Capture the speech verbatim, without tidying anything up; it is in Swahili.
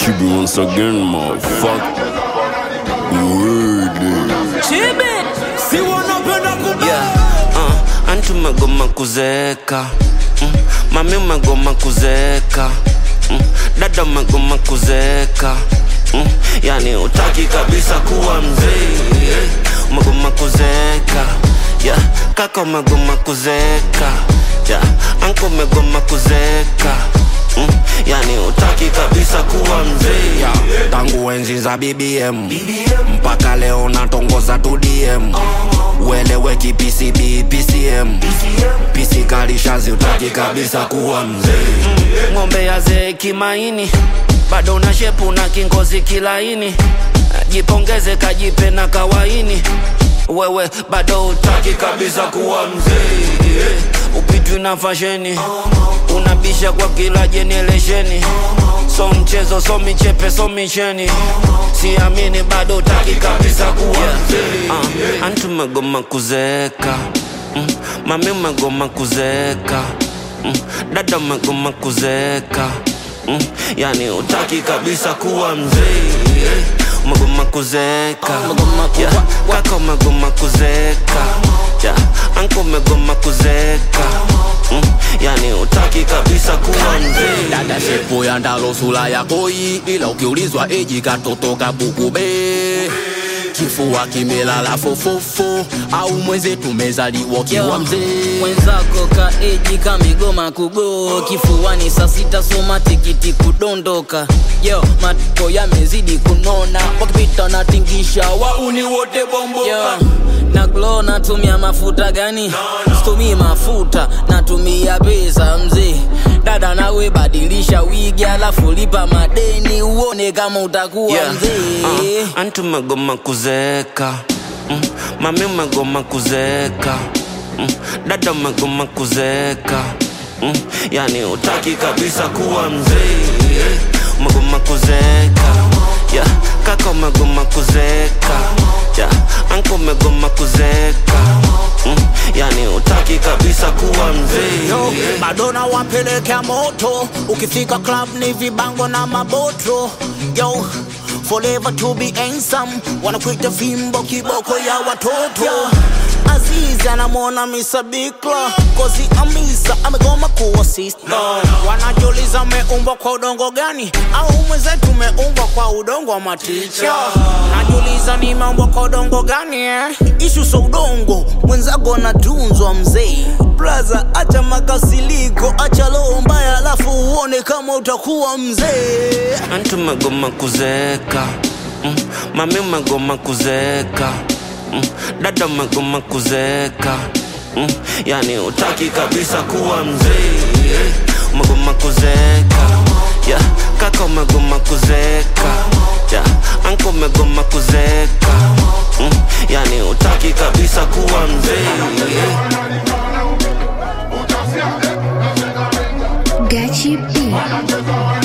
Chibi once again, motherfucker. Chibi, si wanapenda kubaya. Yeah, uh, antu magoma kuzeka, mm, mami magoma kuzeka, mm, dada magoma kuzeka, mm, yani utaki kabisa kuwa mzee, yeah, magoma kuzeka, yeah, kaka magoma kuzeka, yeah, anko magoma kuzeka, mm, yani utaki kabisa kuwa mzee, yeah. Tangu enzi za B B M, B B M mpaka leo natongoza tu D M, ueleweki P C B, P C M, P C kali shazi utaki kabisa kuwa mzee, mm, ngombe ya zee kimaini, bado na shepu na kingozi kilaini, jipongeze kajipe na kawaini, wewe bado utaki kabisa kuwa mzee, yeah. Upitwi na fasheni, unabisha kwa kila generation, so mchezo so michepe so micheni, siamini bado utaki kabisa kuwa mzee, uh, antu magoma kuzeka, mm, mami magoma kuzeka, mm, dada magoma kuzeka, mm, yani utaki kabisa kuwa mzee, yeah. Magoma kuzeka, yeah, kaka magoma kuzeka, yeah, anko magoma kuzeka, mm, yani utaki kabisa kuwa mzee. Dada shepo ya ndalo sula ya koi, ila ukiulizwa eji katoto kabukube, kifua kimelala fofofo, au mweze tumezaliwa kiwa mzee. Mwenzako ka eji kamigoma kugo, kifuani saa sita soma tikiti kudondoka. Yo, matiko yamezidi kunona, wakipita na tingisha wauni wote bomboka. Yo, na glow natumia mafuta gani? Situmii mafuta, natumia pesa mzee. Dada nawe badilisha wigi alafu lipa madeni, uone kama utakuwa yeah. Mzee, uh, antu magoma kuzeka, mm, mami magoma kuzeka, mm, dada magoma kuzeka, mm, yani utaki kabisa kuwa mzee, yeah. Magoma kuzeka, yeah, kaka magoma kuzeka, yeah, anko magoma kuzeka, mm, yani utaki kabisa kuwa mzee, yo, yeah. Madonna wapelekea moto, ukifika club ni vibango na maboto. Yo, forever to be handsome, wanakuita fimbo kiboko ya watoto, yo. Azizi anamwona Misa Bikla, kozi Amisa amegoma kuwa sister. Wanajiuliza meumbwa kwa udongo gani, au mwenzetu meumbwa kwa udongo wa maticha. Najiuliza ni meumbwa kwa udongo gani, eh? Ishu so udongo, mwenzako natunzwa mzee. Blaza acha makasiliko, acha roho mbaya alafu uone kama utakuwa mzee. Antu magoma kuzeka, mm, mami magoma kuzeka, mm, dada magoma kuzeka, mm, yani utaki kabisa kuwa mzee, yeah. Magoma kuzeka, yeah, kaka magoma kuzeka, yeah, anko magoma kuzeka, mm, yani utaki kabisa kuwa mzee, yeah. Gachi B.